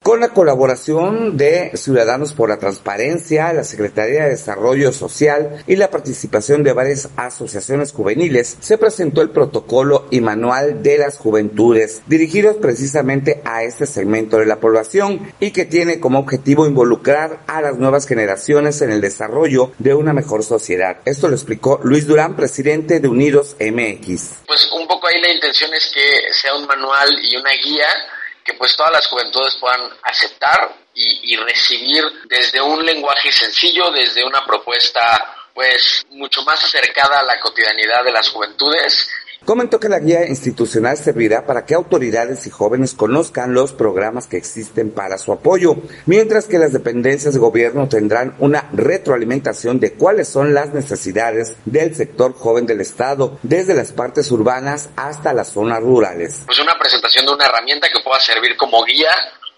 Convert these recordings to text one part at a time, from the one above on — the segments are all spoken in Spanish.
con la colaboración de Ciudadanos por la Transparencia, la Secretaría de Desarrollo Social y la participación de varias asociaciones juveniles, se presentó el protocolo y manual de las juventudes, dirigidos precisamente a este segmento de la población y que tiene como objetivo involucrar a las nuevas generaciones en el desarrollo de una mejor sociedad. Esto lo explicó Luis Durán, presidente de Unidos MX. Pues un poco ahí la intención es que sea un manual y una guía que pues todas las juventudes puedan aceptar y recibir desde un lenguaje sencillo, desde una propuesta pues mucho más acercada a la cotidianidad de las juventudes. Comentó que la guía institucional servirá para que autoridades y jóvenes conozcan los programas que existen para su apoyo, mientras que las dependencias de gobierno tendrán una retroalimentación de cuáles son las necesidades del sector joven del Estado, desde las partes urbanas hasta las zonas rurales. Pues una presentación de una herramienta que pueda servir como guía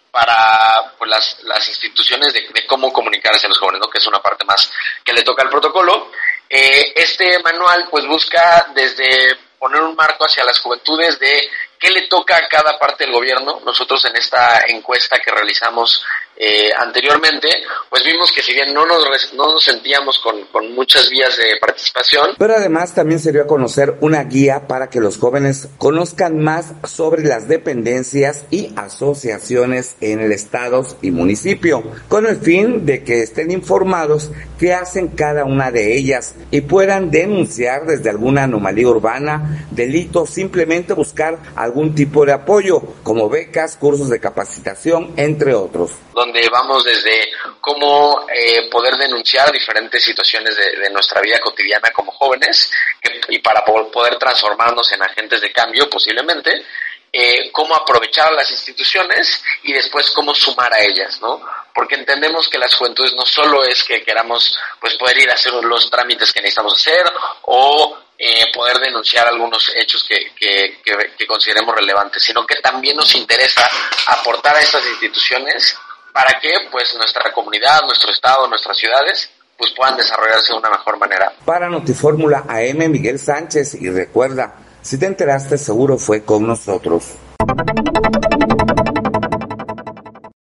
para pues, las instituciones de cómo comunicarse a los jóvenes, ¿no? Que es una parte más que le toca al protocolo. Este manual pues busca desde poner un marco hacia las juventudes de qué le toca a cada parte del gobierno. Nosotros en esta encuesta que realizamos anteriormente, pues vimos que si bien no nos sentíamos con muchas vías de participación, pero además también se dio a conocer una guía para que los jóvenes conozcan más sobre las dependencias y asociaciones en el estado y municipio, con el fin de que estén informados qué hacen cada una de ellas y puedan denunciar desde alguna anomalía urbana, delito, simplemente buscar algún tipo de apoyo, como becas, cursos de capacitación, entre otros. Donde vamos desde cómo poder denunciar diferentes situaciones de nuestra vida cotidiana como jóvenes y para poder transformarnos en agentes de cambio posiblemente, cómo aprovechar a las instituciones y después cómo sumar a ellas, ¿no? Porque entendemos que las juventudes no solo es que queramos pues poder ir a hacer los trámites que necesitamos hacer o poder denunciar algunos hechos que consideremos relevantes, sino que también nos interesa aportar a estas instituciones para que pues nuestra comunidad, nuestro estado, nuestras ciudades pues puedan desarrollarse de una mejor manera. Para Notifórmula AM, Miguel Sánchez, y recuerda, si te enteraste seguro fue con nosotros.